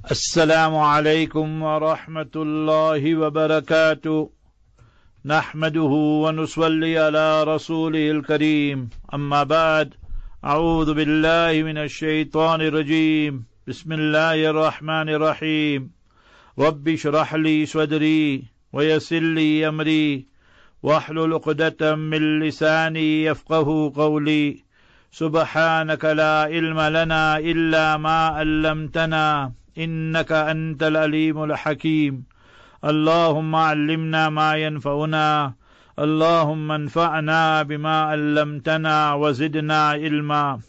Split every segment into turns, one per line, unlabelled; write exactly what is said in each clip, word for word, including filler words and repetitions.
السلام عليكم ورحمة الله وبركاته نحمده ونصلي على رسوله الكريم أما بعد أعوذ بالله من الشيطان الرجيم بسم الله الرحمن الرحيم رب اشرح لي صدري ويسر لي أمري واحلل عقدة من لساني يفقه قولي سبحانك لا علم لنا إلا ما علمتنا إنك أنت العليم الحكيم اللهم علمنا ما ينفعنا اللهم انفعنا بما علمتنا وزدنا علما.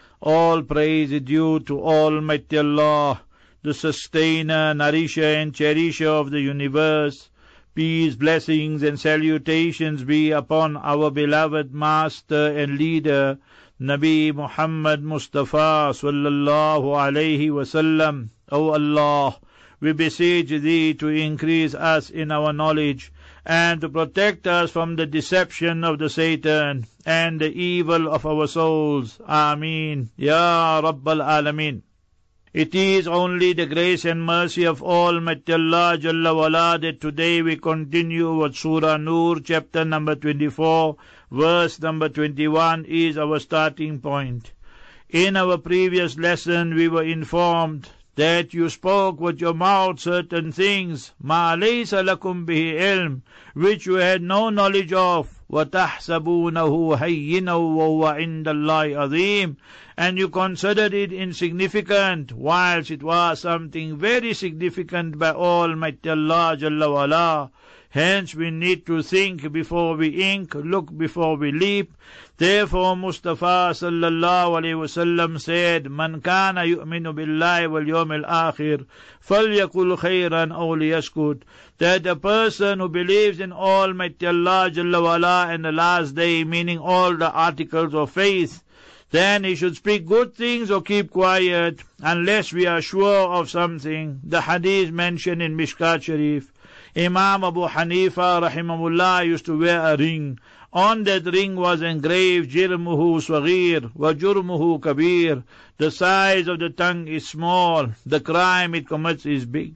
All praise is due to Almighty Allah, the sustainer, nourisher and cherisher of the universe. Peace, blessings and salutations be upon our beloved master and leader, Nabi Muhammad Mustafa sallallahu alayhi wasallam. O Allah, we beseech Thee to increase us in our knowledge and to protect us from the deception of the Satan and the evil of our souls. Ameen. Ya Rabbal Alameen. It is only the grace and mercy of Almighty Allah Jalla wala that today we continue with Surah Nur, chapter number twenty-four, verse number twenty-one is our starting point. In our previous lesson we were informed that you spoke with your mouth certain things, مَا لَيْسَ لَكُمْ بِهِ عِلْمٍ, which you had no knowledge of, وَتَحْسَبُونَهُ هَيِّنًا وَهُوَ عِنْدَ اللَّهِ عَظِيمٌ, and you considered it insignificant, whilst it was something very significant by Almighty Allah Jalla wala. Hence we need to think before we ink, look before we leap. Therefore Mustafa sallallahu alayhi wasallam said, Man kana yu'minu billahi wal yawmil akhir, falyakul khayran aw liyaskut, that a person who believes in Almighty Allah Jalla wala and the last day, meaning all the articles of faith, then he should speak good things or keep quiet, unless we are sure of something. The hadith mentioned in Mishkat Sharif. Imam Abu Hanifa rahimahullah used to wear a ring. On that ring was engraved Jirmuhu Saghir wa Jurmuhu Kabir. The size of the tongue is small, the crime it commits is big.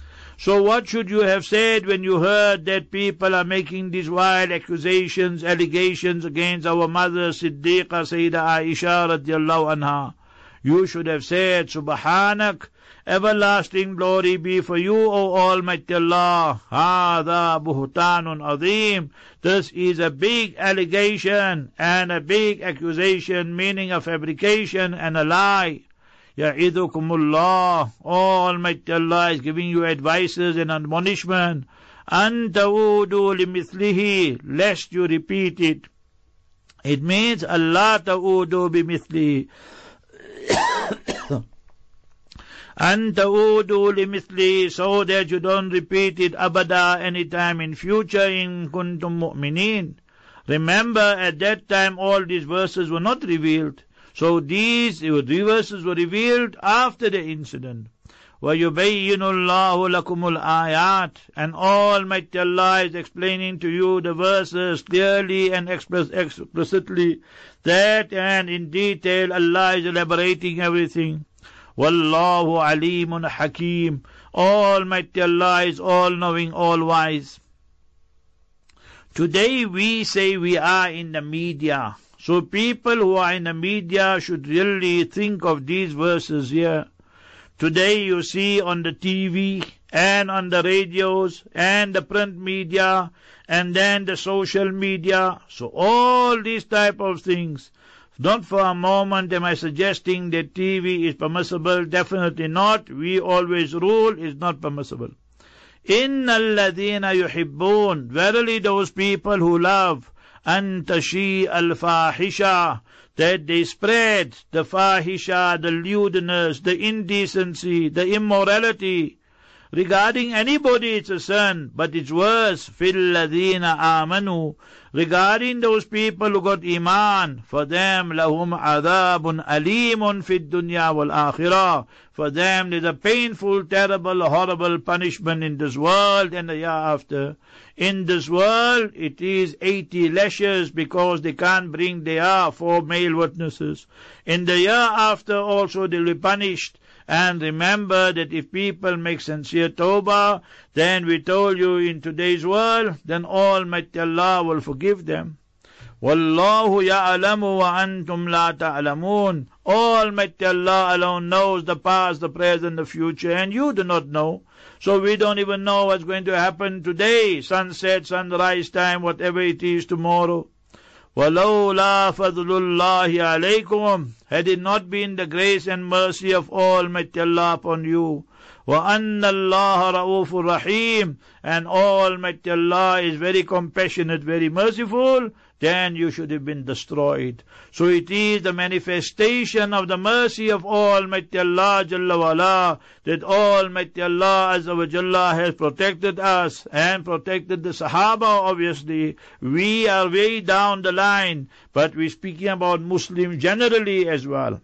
So what should you have said when you heard that people are making these wild accusations, allegations against our mother Siddiqa Sayyida Aisha radiallahu anha? You should have said, Subhanak, everlasting glory be for you, O Almighty Allah. Hada buhtanun azim. This is a big allegation and a big accusation, meaning a fabrication and a lie. Ya'idukumullah. Almighty Allah is giving you advices and admonishment. An ta'udu limithlihi, lest you repeat it. It means Allah ta'udu bimithlihi. And ta'udu limithli, so that you don't repeat it abada anytime in future in kuntum mu'minin. Remember, at that time all these verses were not revealed. So these verses were revealed after the incident. وَيُبَيِّنُ اللَّهُ لَكُمُ الْآيَاتِ, and Almighty Allah is explaining to you the verses clearly and explicitly, that and in detail Allah is elaborating everything. Wallahu alimun hakim. Almighty Allah is all-knowing, all-wise. Today we say we are in the media. So people who are in the media should really think of these verses here. Today you see on the T V and on the radios and the print media and then the social media. So all these type of things. Not for a moment am I suggesting that T V is permissible. Definitely not. We always rule is not permissible. Inna alladhina yuhibbun, verily those people who love, an tashi al-fahisha, that they spread the fahisha, the lewdness, the indecency, the immorality. Regarding anybody it's a sin, but it's worse, fil ladhina amanu, regarding those people who got iman, for them lahum adabun alimun fid dunya wal akhirah, for them there's a painful, terrible, horrible punishment in this world and the year after. In this world it is eighty lashes because they can't bring their four male witnesses. In the year after also they'll be punished, And remember that if people make sincere tawbah, then we told you in today's world, then Almighty Allah will forgive them. Wallahu ya'alamu wa antum la ta'alamun. Almighty Allah alone knows the past, the present, the future, and you do not know. So we don't even know what's going to happen today, sunset, sunrise time, whatever it is tomorrow. وَلَوْلَا فَضْلُ اللَّهِ عَلَيْكُمْ. Had it not been the grace and mercy of Almighty Allah upon you, وَأَنَّ اللَّهَ رَؤُوفٌ رَحِيمٌ, and Almighty Allah is very compassionate, very merciful, then you should have been destroyed. So it is the manifestation of the mercy of Almighty Allah Jalla wa Ala, that Almighty Allah Azza wa Jalla has protected us and protected the Sahaba. Obviously, we are way down the line, but we're speaking about Muslims generally as well.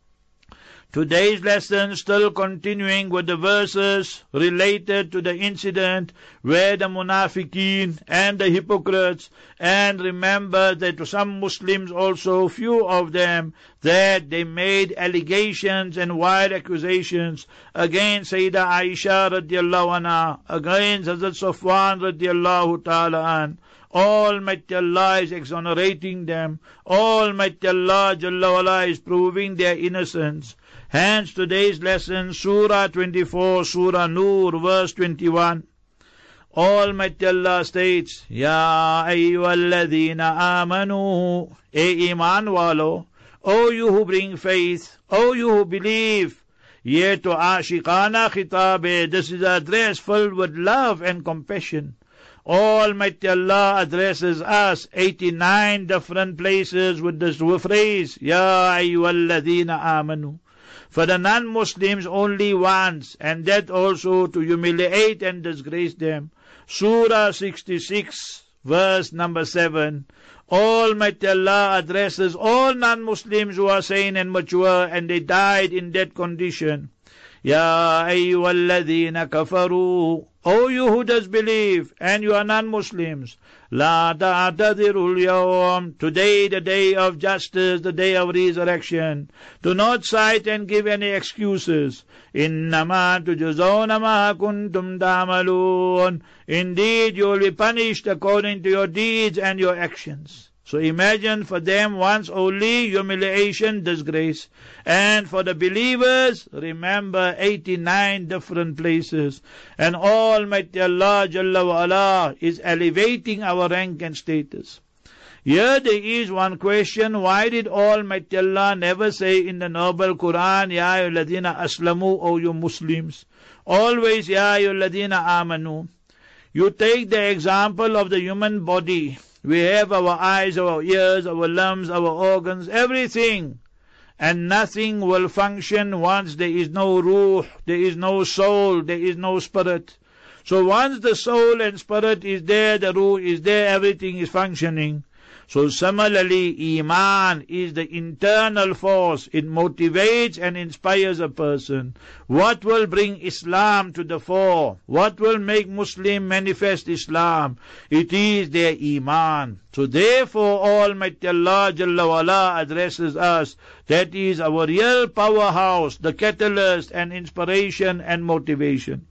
Today's lesson still continuing with the verses related to the incident where the munafiqeen and the hypocrites, and remember that to some Muslims also, few of them, that they made allegations and wild accusations against Sayyidah Aisha radiallahu anha, against Hazrat Safwan radiallahu ta'ala an. Almighty Allah is exonerating them. Almighty Allah Jalla wala is proving their innocence. Hence today's lesson, Surah twenty-four, Surah Nur, verse twenty-one. Almighty Allah states, Ya ayyuhalladhina amanu, E iman walo, O you who bring faith, O you who believe. Ye to ashiqana khitabe, this is an address filled with love and compassion. Almighty Allah addresses us eighty-nine different places with this phrase, Ya ayyuhalladhina amanu. For the non-Muslims only once, and that also to humiliate and disgrace them. Surah sixty-six, verse number seven. Almighty Allah addresses all non-Muslims who are sane and mature, and they died in that condition. Ya ayyuhalladhina kafaru, O you who does believe, and you are non-Muslims, La ta'tadirul yawm, today the day of justice, the day of resurrection. Do not cite and give any excuses. Innama tujzawna ma kuntum ta'malun. Indeed, you will be punished according to your deeds and your actions. So imagine for them once only humiliation, disgrace. And for the believers, remember eighty-nine different places. And Almighty Allah Jalla wa Ala is elevating our rank and status. Here there is one question, why did Almighty Allah never say in the noble Quran, Ya ayyuhalladhina aslamu, O you Muslims? Always, Ya ayyuhalladhina amanu. You take the example of the human body. We have our eyes, our ears, our lungs, our organs, everything. And nothing will function once there is no ruh, there is no soul, there is no spirit. So once the soul and spirit is there, the ruh is there, everything is functioning. So similarly, Iman is the internal force. It motivates and inspires a person. What will bring Islam to the fore? What will make Muslim manifest Islam? It is their Iman. So therefore Almighty Allah Jalla wa Ala addresses us. That is our real powerhouse, the catalyst and inspiration and motivation.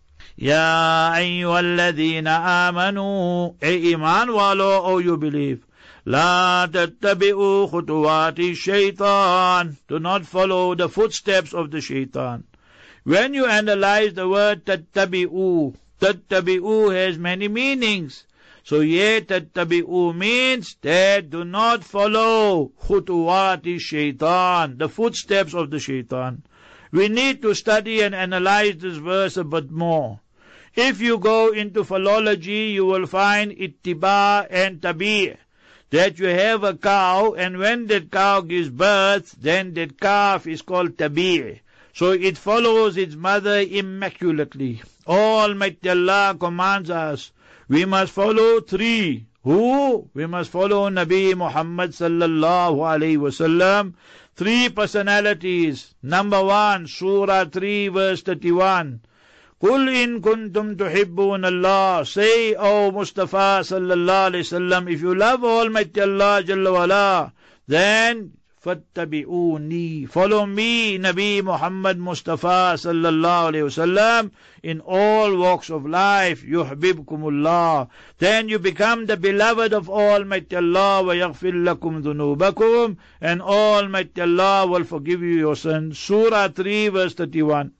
Ya ayyuhalladhina amanu, E iman walo, O you believe. La tattabi'u khutuwati shaitan. Do not follow the footsteps of the shaitan. When you analyze the word tattabi'u, tattabi'u has many meanings. So here tattabi'u means that do not follow khutuwati shaitan, the footsteps of the shaitan. We need to study and analyze this verse a bit more. If you go into philology, you will find ittiba and tabi'. That you have a cow, and when that cow gives birth, then that calf is called tabi'. So it follows its mother immaculately. Almighty Allah commands us, we must follow three. Who? We must follow Nabi Muhammad sallallahu alayhi wasallam. Three personalities. Number one, Surah three, verse thirty-one. Qul in kuntum tuhibbun Allah. Say, O Mustafa sallallahu alayhi wasallam, if you love Almighty Allah Jalla wa Ala, then fattabi'uni. Follow me, Nabi Muhammad Mustafa sallallahu alayhi wasallam, in all walks of life. Yuhbibkumullah. Then you become the beloved of Almighty Allah. Wa yaghfir lakum dhunubakum. And Almighty Allah will forgive you your sins. Surah three verse thirty-one.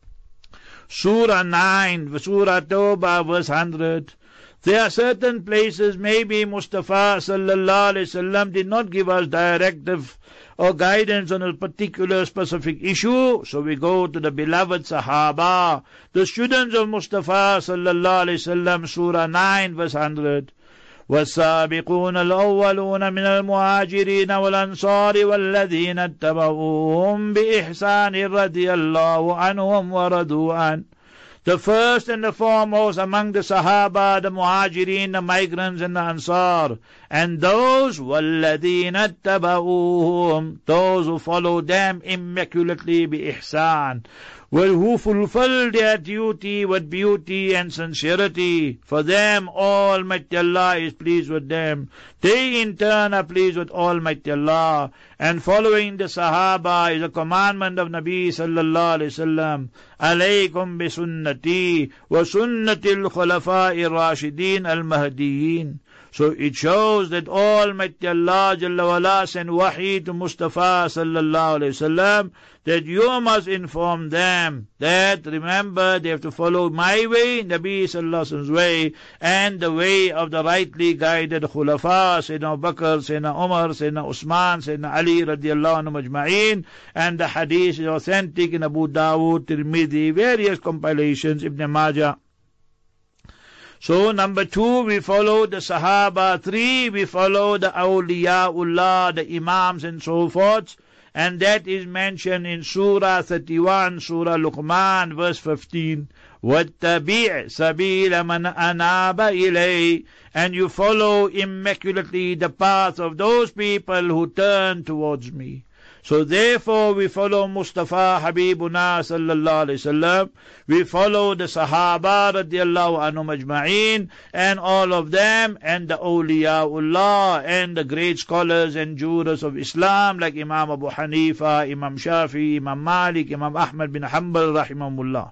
Surah nine, Surah Tawbah verse one hundred. There are certain places maybe Mustafa sallallahu alayhi wasallam did not give us directive or guidance on a particular specific issue, so we go to the beloved Sahaba, the students of Mustafa sallallahu alayhi wasallam. Surah nine verse one hundred. والسابقون الأولون من المهاجرين والأنصار والذين اتبعوهم بإحسان رضي الله عنهم ورضوا عنه. The first and the foremost among the Sahaba, the Muhajirin, the migrants and the Ansar, and those وَالَّذِينَ اتَّبَعُوهُمْ, those who follow them immaculately bi-ihsan, well, who fulfill their duty with beauty and sincerity. For them, Almighty Allah is pleased with them. They in turn are pleased with Almighty Allah. And following the Sahaba is a commandment of Nabi sallallahu alayhi wasallam. Alaykum bi sunnati wa sunnati al-khulafa'i rashidin al-mahdiyyin. So it shows that Almighty Allah Jalla wala sent wahi to Mustafa sallallahu alayhi wasallam, that you must inform them that, remember, they have to follow my way, Nabi sallallahu alayhi wasallam's way, and the way of the rightly guided khulafa, Sayyidina Abu Bakr, Sayyidina Umar, Sayyidina Usman, Sayyidina Ali radiallahu anhu majma'in. And the hadith is authentic in Abu Dawud, Tirmidhi, various compilations, Ibn Majah. So number two, we follow the Sahaba. Three, we follow the Awliyaullah, the Imams and so forth. And that is mentioned in Surah thirty-one, Surah Luqman, verse fifteen. وَاتَّبِعْ سَبِيلَ مَنْ أَنَابَ إِلَيْهِ. And you follow immaculately the path of those people who turn towards me. So therefore we follow Mustafa Habibuna sallallahu alayhi wasallam. We follow the Sahaba radiallahu anhum ajma'in, and all of them, and the Awliyaullah, and the great scholars and jurists of Islam like Imam Abu Hanifa, Imam Shafi, Imam Malik, Imam Ahmad bin Hanbal rahimahumullah.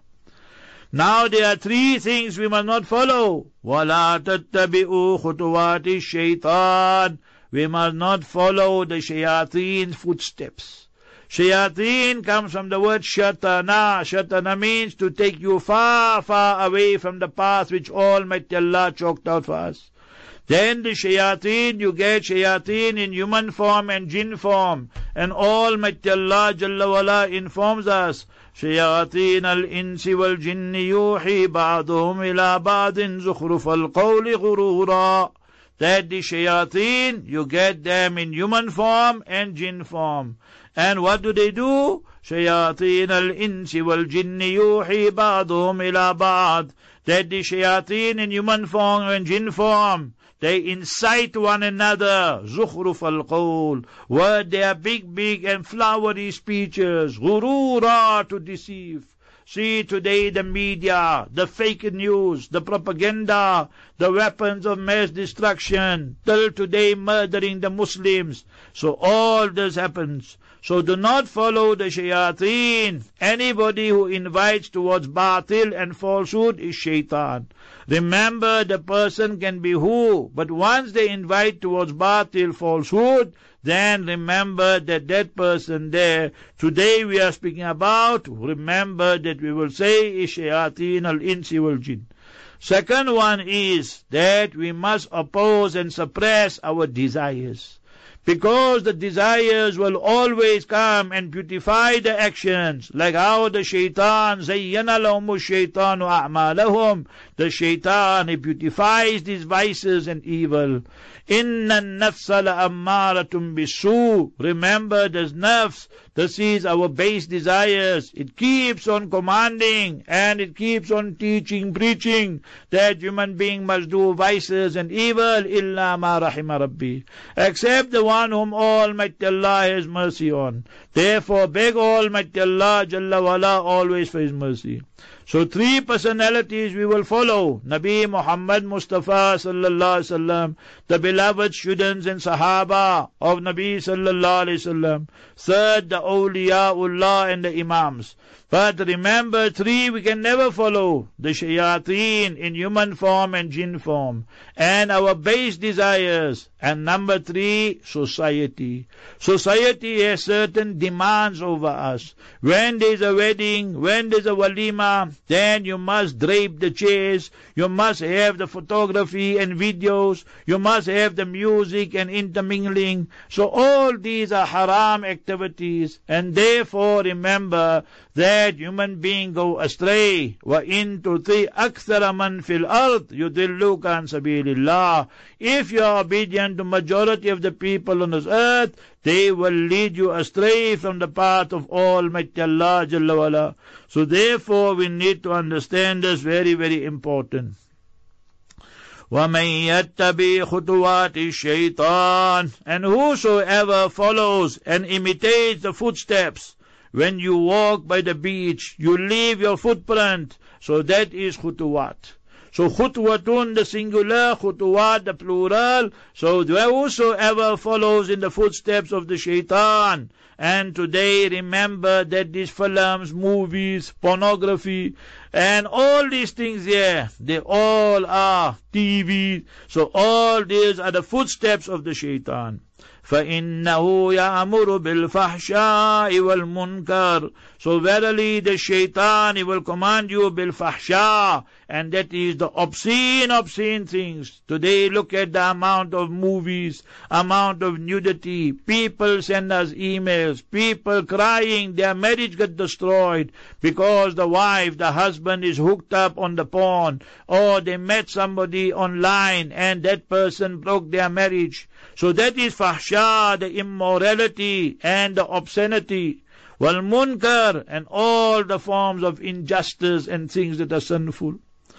Now there are three things we must not follow. وَلَا تَتَّبِعُوا خُطُوَاتِ الشَّيْطَانِ. We must not follow the shayateen footsteps. Shayateen comes from the word shatana. Shatana means to take you far, far away from the path which Almighty Allah chalked out for us. Then the shayateen, you get shayateen in human form and jinn form. And Almighty Allah Jalla wala informs us, shayateen al-insi wal-jinni yuhi ba'duhum ila ba'din zukhruf al-qawli ghurura. That the shayateen, you get them in human form and jinn form. And what do they do? Shayateen al-insi wal-jinni yuhi ba'duhum ila ba'd. That the shayateen in human form and jinn form, they incite one another. Zukhruf al-qawl. Word, they are big, big and flowery speeches. Ghurura, to deceive. See today the media, the fake news, the propaganda, the weapons of mass destruction, till today murdering the Muslims. So all this happens. So do not follow the shayateen. Anybody who invites towards batil and falsehood is shaitan. Remember, the person can be who, but once they invite towards batil, falsehood, then remember that that person there, today we are speaking about, remember that we will say is shayateen al-insi wal-jinn. Second one is that we must oppose and suppress our desires. Because the desires will always come and beautify the actions, like how the shaitan, zayyana lahumu shaitanu a'malahum, the shaitan, he beautifies these vices and evil. Inna an-nafsa la'ammaratun bisu. Remember, this nafs, this is our base desires. It keeps on commanding and it keeps on teaching, preaching that human being must do vices and evil, illa ma rahima rabbi, except the one whom Almighty Allah has mercy on. Therefore beg Almighty Allah Jalla wala always for His mercy. So three personalities we will follow. Nabi Muhammad Mustafa sallallahu alaihi wasallam, the beloved students and Sahaba of Nabi sallallahu alaihi wasallam. Third, the awliyaullah and the imams. But remember, three we can never follow. The shayateen in human form and jinn form. And our base desires. And number three, society. Society has certain demands over us. When there's a wedding, when there's a walima, then you must drape the chairs. You must have the photography and videos. You must have the music and intermingling. So all these are haram activities. And therefore remember that human beings go astray. وَإِن تُطِعْ أَكْثَرَ مَنْ فِي الْأَرْضِ يُضِلُّكَ عَنْ سَبِيلِ اللَّهِ. If you are obedient to majority of the people on this earth, they will lead you astray from the path of Almighty Allah Jalla wala. So therefore we need to understand this very, very important. وَمَنْ يَتَّبِعْ خُطُوَاتِ الشَّيْطَانِ. And whosoever follows and imitates the footsteps, when you walk by the beach, you leave your footprint. So that is khutuwat. So khutwatun, the singular, khutuwat, the plural. So whosoever follows in the footsteps of the shaitan. And today remember that these films, movies, pornography, and all these things here, they all are T V. So all these are the footsteps of the shaitan. فَإِنَّهُ يَأْمُرُ بِالْفَحْشَاءِ وَالْمُنْكَرِ. So verily the shaitan, he will command you bil-fahsha, and that is the obscene, obscene things. Today look at the amount of movies, amount of nudity. People send us emails, people crying their marriage got destroyed because the wife, the husband is hooked up on the porn, or they met somebody online and that person broke their marriage. So that is fahsha, the immorality and the obscenity. Wal munkar, and all the forms of injustice and things that are sinful.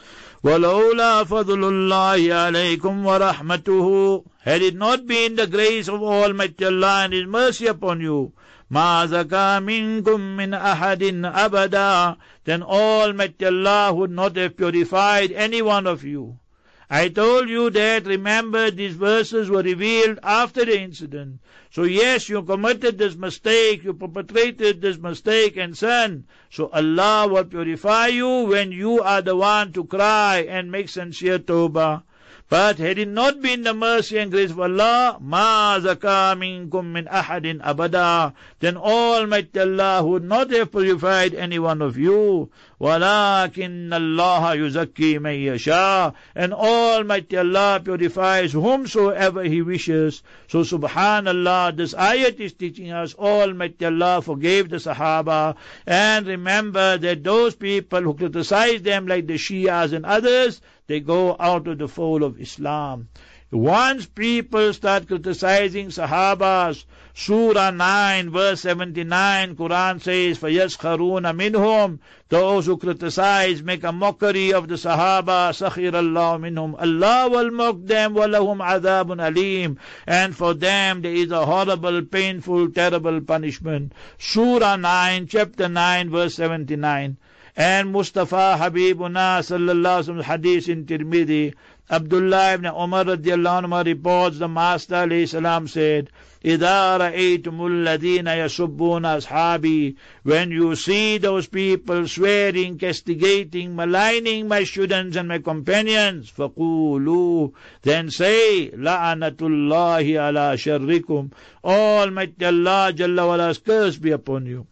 وَلَوْلَا فَضْلُ اللَّهِ عَلَيْكُمْ وَرَحْمَتُهُ. Had it not been the grace of Almighty Allah and His mercy upon you, مَا زَكَى مِنْكُمْ مِنْ أَحَدٍ أَبَدًا. Then Almighty Allah would not have purified any one of you. I told you that, remember, these verses were revealed after the incident. So yes, you committed this mistake, you perpetrated this mistake and sin. So Allah will purify you when you are the one to cry and make sincere tawbah. But had it not been the mercy and grace of Allah, مَا زَكَى مِنْكُمْ مِنْ أَحَدٍ أَبَدًا. Then Almighty Allah would not have purified any one of you. وَلَكِنَّ اللَّهَ يُزَكِّي مَن يَشَاءُ. And Almighty Allah purifies whomsoever He wishes. So subhanallah, this ayat is teaching us Almighty Allah forgave the Sahaba. And remember that those people who criticize them like the Shias and others, they go out of the fold of Islam. Once people start criticizing Sahabas, Surah nine, verse seventy-nine, Quran says, فَيَسْخَرُونَ مِنْهُمْ. Those who criticize, make a mockery of the Sahaba, سَخِرَ اللَّهُ مِنْهُمْ. Allah will mock them, وَلَهُمْ عَذَابٌ أَلِيمٌ. And for them there is a horrible, painful, terrible punishment. Surah nine, chapter nine, verse seventy-nine. And Mustafa Habibuna sallallahu alaihi wasallam hadith in Tirmidhi, Abdullah ibn Umar radiallahu anhu reports the Master alayhi salam said, إِذَا رَأَيْتُمُ الَّذِينَ يَسُبُّونَ أَصْحَابِي. When you see those people swearing, castigating, maligning my students and my companions, فَقُولُوا. Then say, لَعَنَةُ اللَّهِ عَلَى شَرِّكُمْ. Almighty Allah Jalla wala's curse be upon you.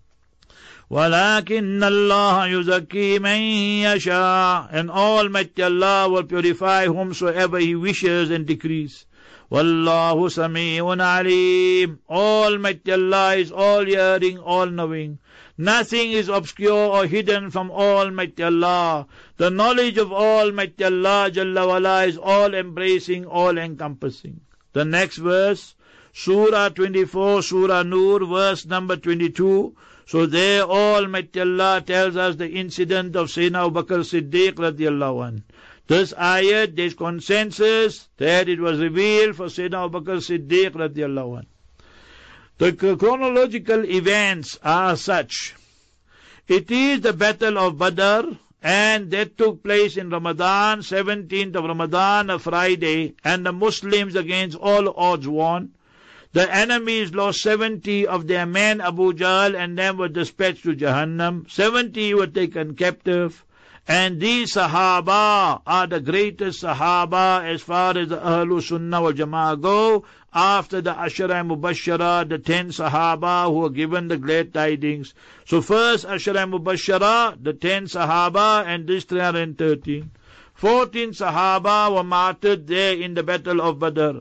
وَلَكِنَّ اللَّهَ يُزَكِّي مَن يَشَاءُ. And Almighty Allah will purify whomsoever He wishes and decrees. وَاللَّهُ سَمِيعٌ عَلِيمٌ. Almighty Allah is all hearing, all knowing. Nothing is obscure or hidden from Almighty Allah. The knowledge of Almighty Allah Jalla wala is all embracing, all encompassing. The next verse, Surah twenty-four, Surah Nur, verse number twenty-two. So there Almighty Allah tells us the incident of Sayyidina Abu Bakr Siddiq radiallahu anh. This ayat, there's consensus that it was revealed for Sayyidina Abu Bakr Siddiq radiallahu anh. The chronological events are such. It is the battle of Badr, and that took place in Ramadan, seventeenth of Ramadan, a Friday, and the Muslims against all odds won. The enemies lost seventy of their men, Abu Jahl, and them were dispatched to Jahannam. seventy were taken captive. And these Sahaba are the greatest Sahaba as far as the Ahlul Sunnah wal Jama'ah go. After the Ashara Mubashara, the ten Sahaba who were given the glad tidings. So first Ashara Mubashara, the ten Sahaba, and this three hundred thirteen. fourteen Sahaba were martyred there in the battle of Badr.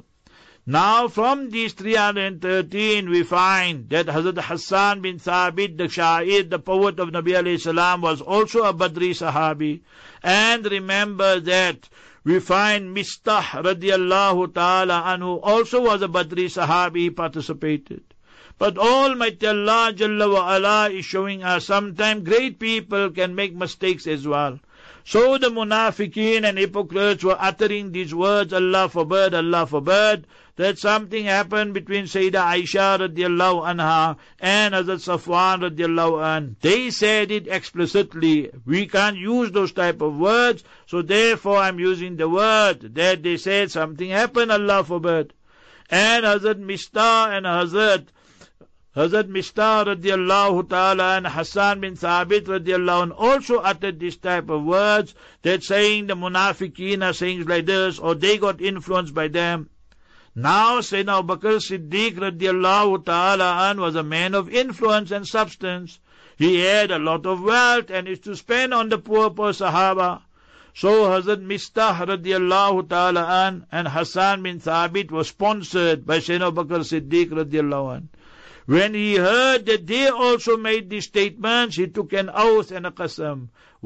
Now from these three hundred thirteen we find that Hazrat Hassan bin Thabit, the Sha'ir, the poet of Nabi alayhi salam, was also a Badri Sahabi. And remember that we find Mistah radiallahu ta'ala anhu also was a Badri Sahabi, he participated. But Almighty Allah Jalla wa Ala is showing us sometimes great people can make mistakes as well. So the munafiqeen and hypocrites were uttering these words, Allah forbid, Allah forbid, that something happened between Sayyidah Aisha radiallahu anha and Hazrat Safwan radiallahu anh. They said it explicitly. We can't use those type of words, so therefore I'm using the word that they said something happened, Allah forbid. And Hazrat Mistah and Hazrat Hazrat Mistah radiallahu ta'ala and Hassan bin Thabit radiallahu anh also uttered this type of words, that saying the munafiqeen are saying like this, or they got influenced by them. Now Sayyidina Abu Bakr Siddiq radiallahu ta'ala anh was a man of influence and substance. He had a lot of wealth and is to spend on the poor, poor Sahaba. So Hazrat Mistah radiallahu ta'ala anh and Hassan bin Thabit was sponsored by Sayyidina Abu Bakr Siddiq radiallahu anh. When he heard that they also made these statements, he took an oath and a qasam.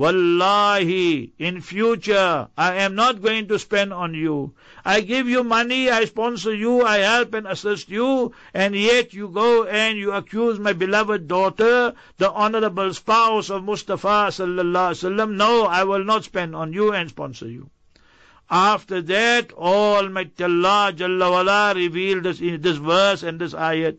Wallahi, in future, I am not going to spend on you. I give you money, I sponsor you, I help and assist you, and yet you go and you accuse my beloved daughter, the honorable spouse of Mustafa sallallahu alaihi wasallam. No, I will not spend on you and sponsor you. After that, Almighty Allah Jalla wa Ala revealed this, this verse and this ayat.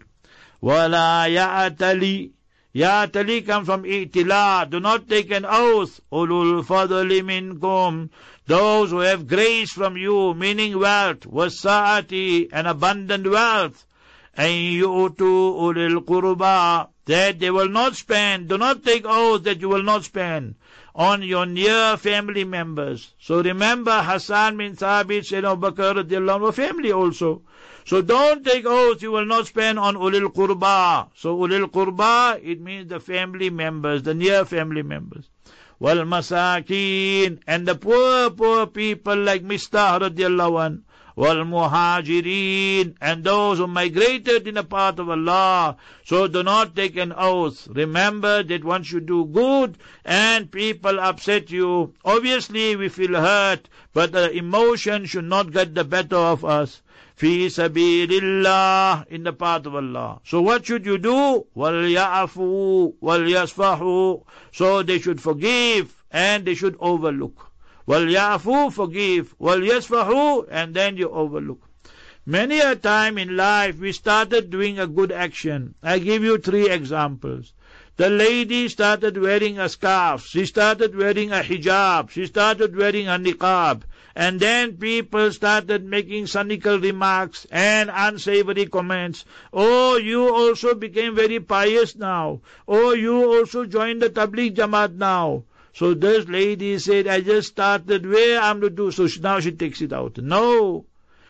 Wala ya'atali. Ya'atali comes from i'tila. Do not take an oath. Ulul fadli minkum. Those who have grace from you, meaning wealth, wasa'ati, and abundant wealth. And yu'tu ulil qurba. That they will not spend. Do not take oath that you will not spend on your near family members. So remember, Hassan bin Thabit, Sayyidina Abu Bakr radiallahu anhu were family also. So don't take oath you will not spend on ulil qurba. So ulil qurba, it means the family members, the near family members. Wal masakin, and the poor, poor people like Mistah radiallahu anh. Wal muhajirin, and those who migrated in the path of Allah. So do not take an oath. Remember that once you do good and people upset you, obviously we feel hurt, but the emotion should not get the better of us. Fi sabilillah, in the path of Allah. So what should you do? Wal ya'afu, wal yasfahu. So they should forgive and they should overlook. Wal ya'afu, forgive. Wal yasfahu, and then you overlook. Many a time in life we started doing a good action. I give you three examples. The lady started wearing a scarf. She started wearing a hijab. She started wearing a niqab. And then people started making cynical remarks and unsavory comments. Oh, you also became very pious now. Oh, you also joined the Tabligh Jamaat now. So this lady said, I just started, where I'm to do? So now she takes it out. No.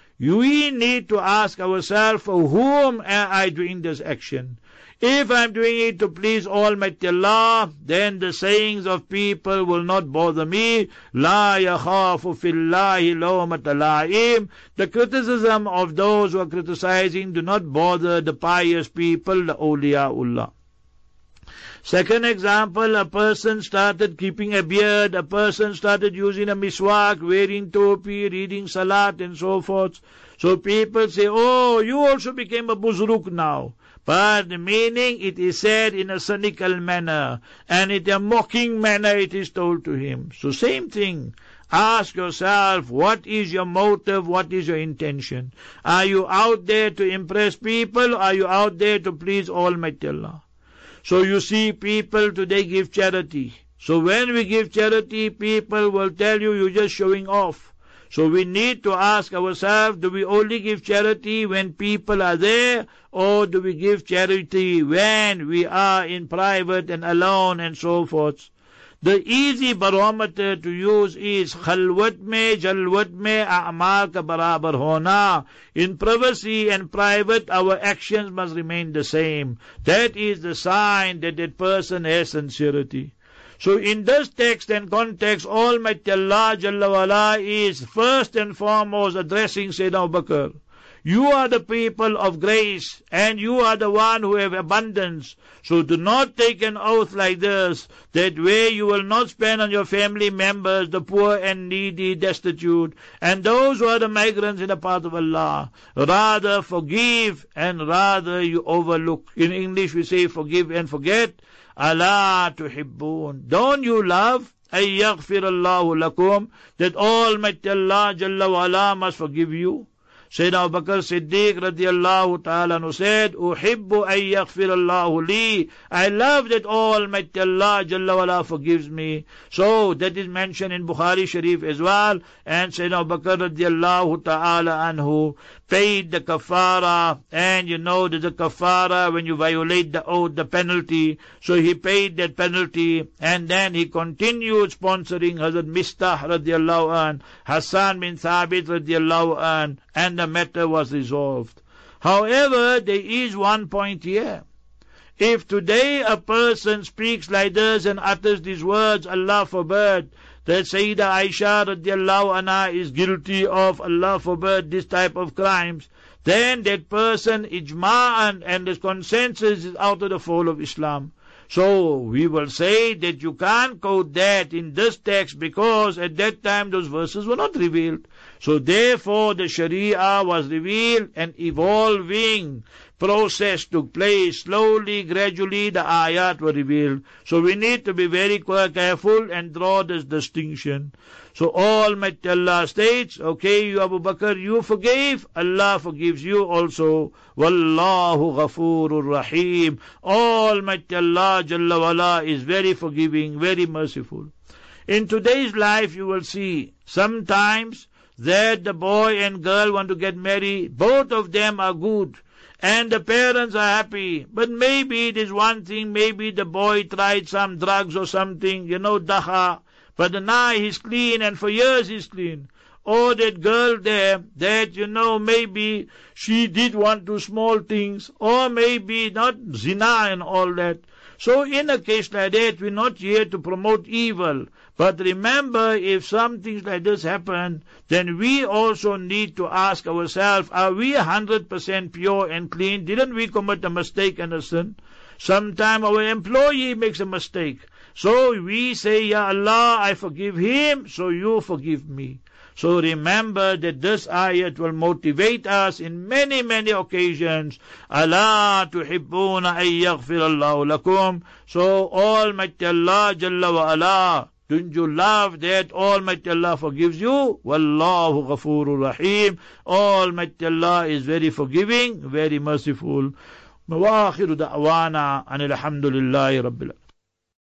We need to ask ourselves, for whom am I doing this action? If I'm doing it to please Almighty Allah, then the sayings of people will not bother me. La yakhafu fillahi lawmata la'im. The criticism of those who are criticizing do not bother the pious people, the awliyaullah. Second example, a person started keeping a beard, a person started using a miswak, wearing topi, reading salat and so forth. So people say, oh, you also became a buzruk now. But the meaning, it is said in a cynical manner, and in a mocking manner it is told to him. So same thing. Ask yourself, what is your motive, what is your intention? Are you out there to impress people, or are you out there to please Almighty Allah? So you see, people today give charity. So when we give charity, people will tell you you're just showing off. So we need to ask ourselves, do we only give charity when people are there, or do we give charity when we are in private and alone and so forth? The easy barometer to use is khalwat mein, jalwat mein, a'mal ka barabar hona. In privacy and private, our actions must remain the same. That is the sign that that person has sincerity. So in this text and context, Almighty Allah Jalla wa'ala is first and foremost addressing Sayyidina Abu Bakr. You are the people of grace, and you are the one who have abundance. So do not take an oath like this, that way you will not spend on your family members, the poor and needy, destitute, and those who are the migrants in the path of Allah. Rather forgive, and rather you overlook. In English we say forgive and forget. Allah tuhibbun. Don't you love? Ay yaghfirallahu lakum. That Almighty Allah Jalla wa'ala must forgive you. Sayyidina Abu Bakr Siddiq radiallahu ta'ala anhu said, Uhibbu ay yaghfirallahu li. I love that Almighty Allah Jalla wa'ala forgives me. So that is mentioned in Bukhari Sharif as well. And Sayyidina Abu Bakr radiallahu ta'ala anhu paid the kafara. And you know there's a kafara when you violate the oath, the penalty. So he paid that penalty. And then he continued sponsoring Hazrat Mistah radiallahu an, Hassan bin Thabit radiallahu an, and the matter was resolved. However, there is one point here. If today a person speaks like this and utters these words, Allah forbid, that Sayyida Aisha radiallahu anha is guilty of, Allah forbid, this type of crimes, then that person, ijma'an, and the consensus is out of the fold of Islam. So we will say that you can't quote that in this text because at that time those verses were not revealed. So therefore the Sharia was revealed and evolving process took place. Slowly, gradually the ayat were revealed. So we need to be very careful and draw this distinction. So Almighty Allah states, okay, you Abu Bakr, you forgave, Allah forgives you also. Wallahu ghafurur rahim. Almighty Allah Jalla wa'ala is very forgiving, very merciful. In today's life you will see sometimes that the boy and girl want to get married, both of them are good, and the parents are happy. But maybe there's one thing, maybe the boy tried some drugs or something, you know, daha. But now he's clean, and for years he's clean. Or that girl there, that, you know, maybe she did want to small things, or maybe not zina and all that. So in a case like that, we're not here to promote evil. But remember, if some things like this happen, then we also need to ask ourselves, are we one hundred percent pure and clean? Didn't we commit a mistake and a sin? Sometime our employee makes a mistake. So we say, Ya Allah, I forgive him, so you forgive me. So remember that this ayat will motivate us in many, many occasions. Allah tuhibbuna ay yaghfirallahu lakum. So Almighty Allah Jalla wa ala, don't you love that Almighty Allah forgives you? Wallahu ghafurur rahim. Almighty Allah is very forgiving, very merciful. Wa akhiru da'wana anil hamdulillahi rabbil alamin.